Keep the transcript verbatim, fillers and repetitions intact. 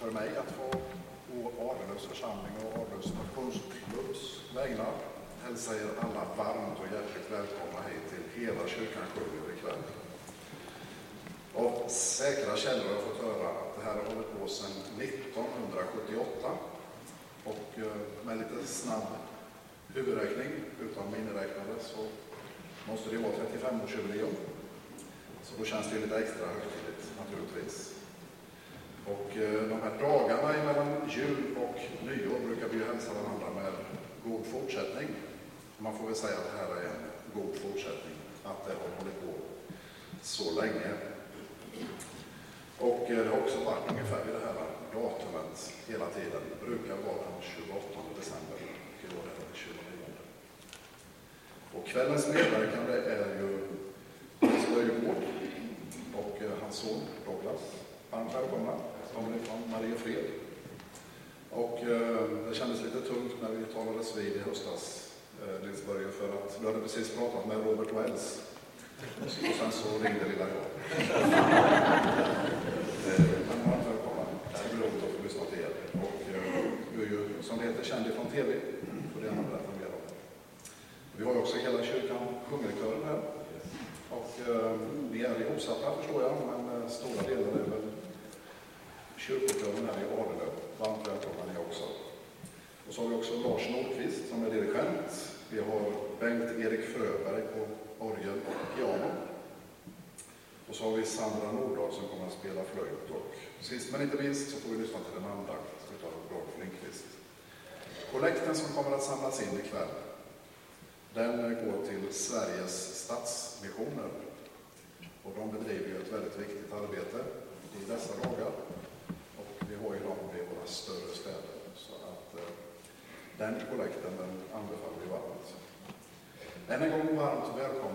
för mig att få å Arlövs församling och Arlövs motionsklubbs vägnar hälsa er alla varmt och hjärtligt välkomna hit till hela kyrkan sjunger ikväll. Av säkra källor har jag fått höra att det här har hållit på sedan nittonhundrasjuttioåtta och med lite snabb huvudräkning utan miniräknare så måste det vara trettiofem-årsjubileum. Så då känns det lite extra högtidligt naturligtvis. Och de här dagarna mellan jul och nyår brukar vi ju hälsa varandra med god fortsättning. Man får väl säga att det här är en god fortsättning, att det har hållit på så länge. Och det har också varit ungefär vid det här datumet hela tiden. Det brukar vara den tjugoåttonde december och i år är det den tjugonionde. Och kvällens medverkande är ju Börjegård och hans son Douglas. Varmt välkomna. Kommer från Mariefred. Och eh, det kändes lite tungt när vi talades vid i höstas, eh, Nils Börje, för att du hade precis pratat med Robert Wells. Och sen så ringde lilla jag. eh, men varmt välkomna. Det ska bli roligt att få lyssna till er. Och eh, du är ju, som det heter, känd från tv. För det är man berättar mer om. Vi har ju också hela kyrkan sjungerkören här. Och eh, vi är ihopsatta förstår jag, men eh, stora delar är väl kyrkokören här i Arlöv. Varmt välkomna ni också. Och så har vi också Lars Nordqvist som är dirigent. Vi har Bengt-Erik Fröberg på orgel och piano. Och så har vi Sandra Nordahl som kommer att spela flöjt. Och sist men inte minst så får vi lyssna till en andakt utav Rolf Lindqvist. Kollekten som kommer att samlas in ikväll, den går till Sveriges Stadsmissioner. Och de bedriver ju ett väldigt viktigt arbete i dessa dagar. Och vi har ju dem i våra större städer. Så att eh, den kollekten den anbefaller vi varmt. Än en gång varmt välkommen.